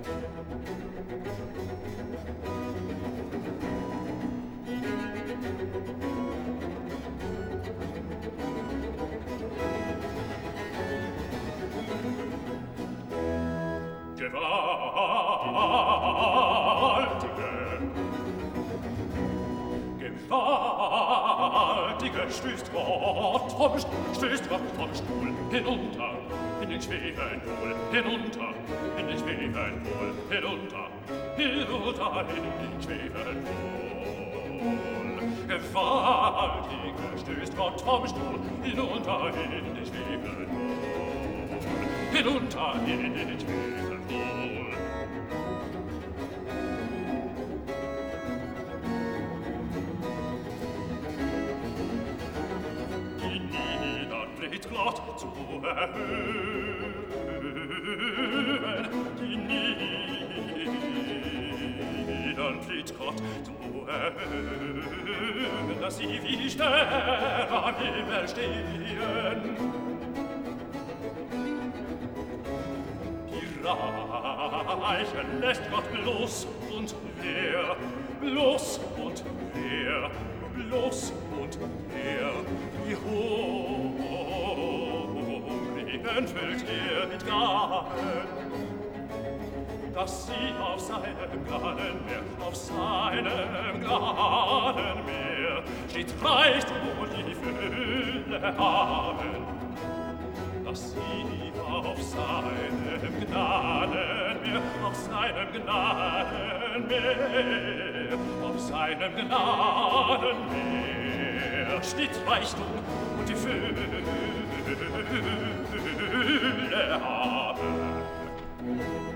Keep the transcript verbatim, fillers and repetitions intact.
Gewaltige stößt Gott vom Stuhl, stößt Gott vom Stuhl hinunter, in den Schwefelpool, hinunter, in den Schwefelpool, hinunter, hinunter, in den Schwefelpool. Gewaltige stößt Gott vom Stuhl, hinunter, in den Schwefelpool, hinunter, in den Schwefelpool. Gott zu erhöhen, die Niedern flieht Gott zu erhöhen, dass sie wie Sterne am Himmel stehen. Die Reichen lässt Gott bloß und leer, bloß und leer, bloß und leer, wie hoch füllt er mit Gaben, dass sie auf seinem Gnadenmeer, auf seinem Gnadenmeer steht Reichtum und die Fülle haben, dass sie auf seinem Gnadenmeer, auf seinem Gnadenmeer, auf seinem Gnadenmeer steht Reichtum und die Fülle haben.